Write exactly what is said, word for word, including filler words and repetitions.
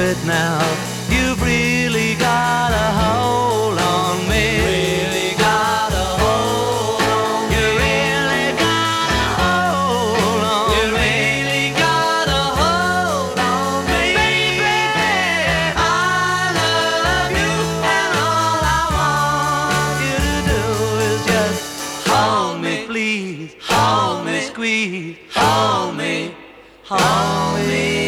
it now. You've really got a hold on me. Really got a hold on me. You really got a hold on me. You really got a hold on me. Baby, I love you, and all I want you to do is just hold me, please. Hold me, squeeze. Hold me, hold me.